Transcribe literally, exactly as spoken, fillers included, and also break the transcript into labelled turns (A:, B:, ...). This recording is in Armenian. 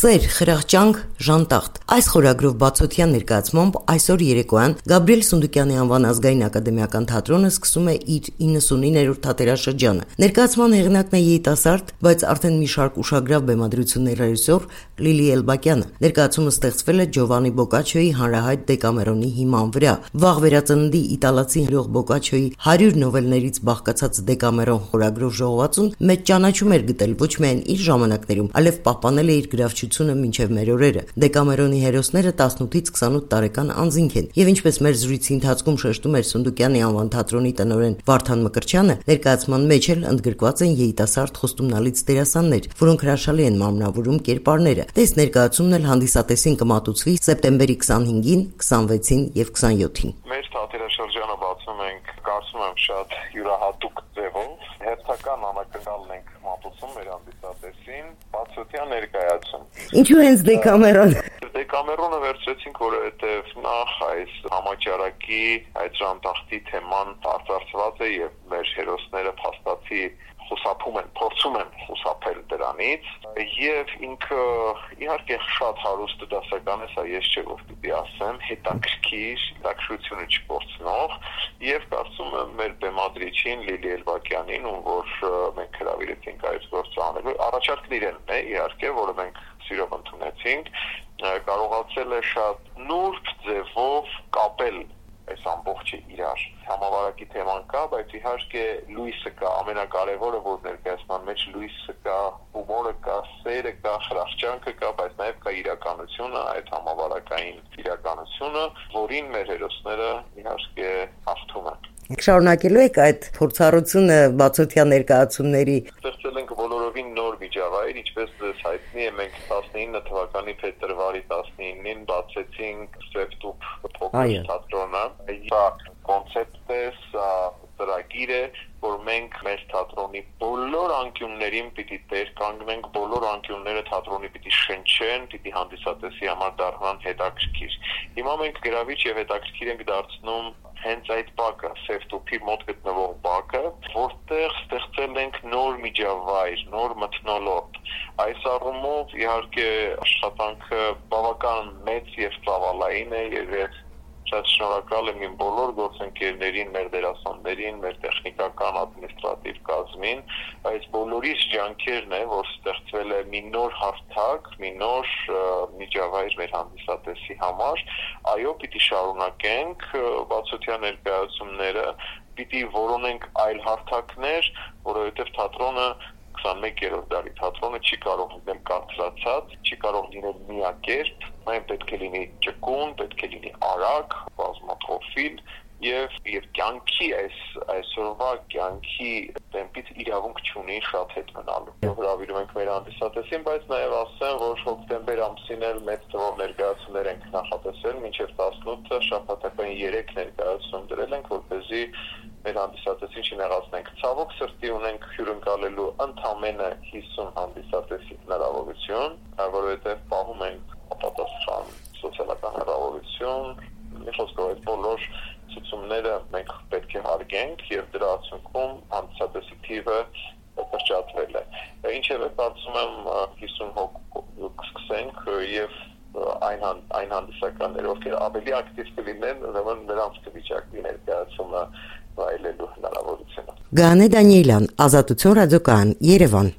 A: Սեր, խրախճանք, ժանտախտ։ Այս խորագրով բացօթյա ներկայացմամբ այսօր երեկոյան Գաբրիել Սունդուկյանի անվան ազգային ակադեմիական թատրոնը սկսում է իր իննսունիներորդ թատերաշրջանը։ Ներկայացման հեղինակն է երիտասարդ, բայց արդեն մի շարք ուշագրավ բեմադրությունների ռեժիսոր Լիլի Էլբակյանը։ Ներկայացումը ստեղծվել է Ջովանի Բոկաչոյի հանրահայտ Դեկամերոնի հիման վրա։ Վաղ վերածննդի իտալացի գրող Բոկաչոյի հարյուր նովելներից բաղկացած Դեկամերոն խորագրով ժողովածուն մեծ ճանաչում էր գտել ոչ միայն իր ժամանակներում, այլև պահպանել է իր գրավչությունը մինչև մեր օրերը։ Դեկամերոնի հերոսները տասնութից քսանութ տարեկան անձինք են, եւ ինչպես մեր զրույցի ընթացքում շեշտում էր Սունդուկյանի անվան թատրոնի տնօրեն Վարդան Մկրտչյանը, ներկայացման մեջ էլ ընդգրկված են երիտասարդ խոստումնալից դերասաններ, որոնք հրաշալի են մարմնավորում կերպարները։ Դες ներկայացումն էլ հանդիսատեսին կմատուցվի սեպտեմբերի քսանհինգին, քսանվեցին եւ քսանյոթին։
B: Մեր թատերաշրջանը բացում ենք, կարծում եմ, շատ յուրահատուկ ձևով։ Հերթական անակնկալն ենք մատուցում մեր հանդիսատեսին, բացօթյա ներկայացում։
A: Ինչու հենց Դեկամերոն։
B: Դեկամերոնը վերցրեցինք, որովհետև նախ այս համաճարակի, այդ ժանտախտի թեման արծարծված է եւ մեր հերոսները փաստացի խուսափում են, փորձում են խուսափել դրանից եւ ինքը իհարկե շատ հարուստ դասական է, սա ես չէ որ պիտի ասեմ, հետաքրքիր, դակշությունը չփորձնող եւ կարծում եմ մեր բեմադրիչին Լիլի Էլբակյանին, ում որ մենք հրավիրեցինք այս գործը անելու, առաջարկն իրենն է իհարկե, որը մենք սիրով ընդունեցինք, կարողացել է շատ նուրբ ձևով կապել այս ամբողջը իրար։ Համավարակի թեման կա, բայց իհարկե լույսը կա, ամենակարևորը որ ներկայացման մեջ լույսը կա, հումորը կա, սերը կա, խրախճանքը կա, բայց նաև կա իրականությունը, այդ համավարակային իրականությունը, որին մեր հերոսները իհարկե հաղթում են։
A: Շարունակելու եք այդ փորձառությունը բացօթյա ներկայացումների։
B: Ստեղծել ենք բոլորովին նոր միջավայր, ինչպես ձեզ հայտնի է, մենք տասնինը թվականի փետրվարի տասնինին բացեցինք Սևտուփ փոքր թատրոնը։ Սա կոնցեպտ է, սա ծրագիր է, որ մենք մեր թատրոնի բոլոր անկյուններին պիտի տեր կանգնենք, բոլոր անկյունները թատրոնի պիտի շնչեն, պիտի հանդիսատեսի համար դառնան հետաքրքիր։ Հիմա մենք գրավիչ եւ հետաքրքիր ենք դարձնում հենց այդ բակը, Սևտուփի մոտ գտնվող բակը, որտեղ ստեղծել ենք նոր միջավայր, նոր մթնոլորտ։ Այս առումով իհարկե աշխատանքը բավական մեծ եւ ծավալային է եւ շատ շնորհակալ եմ իմ բոլոր գործընկերներին, մեր դերասաններին, մեր տեխնիկական ադմինիստրատիվ կազմին, այս բոլորիս ջանքերն է, որ ստեղծվել է մի նոր հարթակ, մի նոր միջավայր մեր հանդիսատեսի համար։ Այո, պիտի շարունակենք բացօթյա ներկայացումները, պիտի որոնենք այլ հարթակներ, որովհետև թատրոնը քսանմեկերորդ դարի թատրոնը չի կարող լինել կարծրացած, չի կարող լինել միակերպ, այն պետք է լինի ճկուն, պետք է լինի արագ, բազմաթոֆիլ եւ եւ կյանքի այս այսօրվա կյանքի տեմպից իրավունք չունի շատ հետ մնալու։ Հրավիրում ենք մեր հանդիսատեսին, բայց նաեւ ասեմ, որ հոկտեմբեր ամսին էլ մեծ թվով ներկայացումներ ենք նախատեսել, մինչեւ տասնութը շաբաթական երեք ներկայացում դրել ենք, որպեսզի մեր հանդիսատեսին չնեղացնենք։ Ցավոք սրտի ունենք հյուրընկալելու ընդամենը հիսուն հանդիսատեսի հնարավորություն, որովհետև պահում ենք ապատասխան սոցիալական հնարավորություն, մի խոսքով այդ բոլոր ցուցումները մենք պետք է հարգենք եւ դրա արդյունքում հանդիսատեսի թիվը կրճատվել է։ Ինչևէ, կարծում եմ հիսուն հոգ կսկսենք եւ այն այն հանդիսականները, ովքեր ավելի ակտիվ կլինեն, ուրեմն նրանց կվիճակվի ներկայացումը վայելելու հնարավորությունը։
A: Գանե Դանիելյան, Ազատություն ռադիոկայան, Երևան։